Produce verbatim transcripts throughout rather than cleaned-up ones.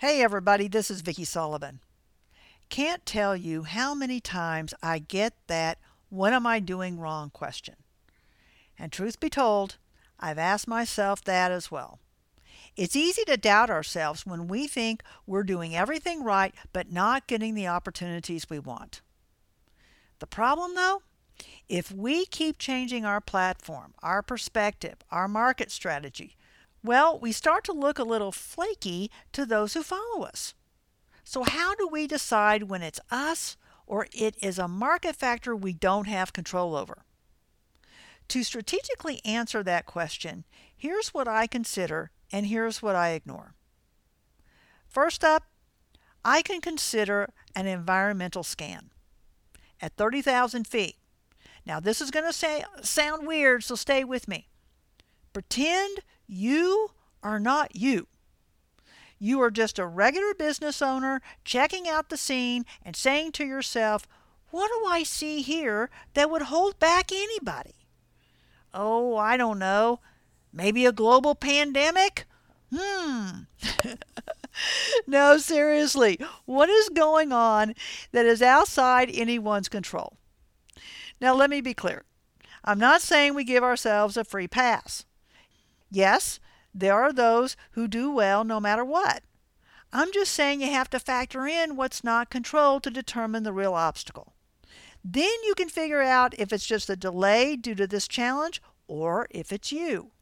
Hey everybody, this is Vicki Sullivan. Can't tell you how many times I get that "what am I doing wrong" question. And truth be told, I've asked myself that as well. It's easy to doubt ourselves when we think we're doing everything right but not getting the opportunities we want. The problem though, if we keep changing our platform, our perspective, our market strategy, well, we start to look a little flaky to those who follow us. So how do we decide when it's us or it is a market factor we don't have control over? To strategically answer that question, here's what I consider and here's what I ignore. First up, I can consider an environmental scan at thirty thousand feet. Now this is going to say, sound weird, so stay with me. Pretend you are not you. You are just a regular business owner checking out the scene and saying to yourself, what do I see here that would hold back anybody? Oh, I don't know. Maybe a global pandemic? Hmm. No, seriously, what is going on that is outside anyone's control? Now, let me be clear. I'm not saying we give ourselves a free pass. Yes, there are those who do well no matter what. I'm just saying you have to factor in what's not controlled to determine the real obstacle. Then you can figure out if it's just a delay due to this challenge or if it's you.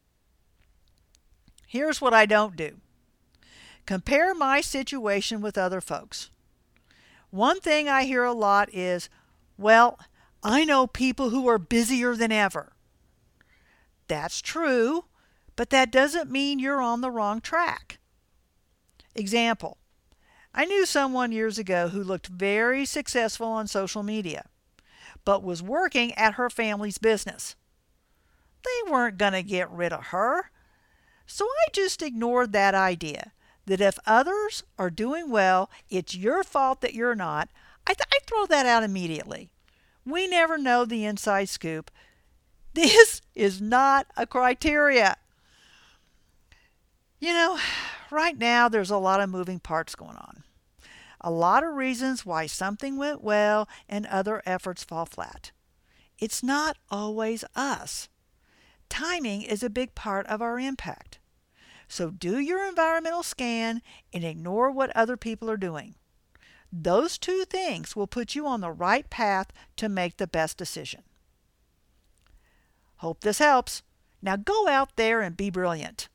Here's what I don't do. Compare my situation with other folks. One thing I hear a lot is, well, I know people who are busier than ever. That's true, but that doesn't mean you're on the wrong track. Example, I knew someone years ago who looked very successful on social media, but was working at her family's business. They weren't going to get rid of her. So I just ignored that idea that if others are doing well, it's your fault that you're not. I, th- I throw that out immediately. We never know the inside scoop. This is not a criteria. You know, right now there's a lot of moving parts going on. A lot of reasons why something went well and other efforts fall flat. It's not always us. Timing is a big part of our impact. So do your environmental scan and ignore what other people are doing. Those two things will put you on the right path to make the best decision. Hope this helps. Now go out there and be brilliant.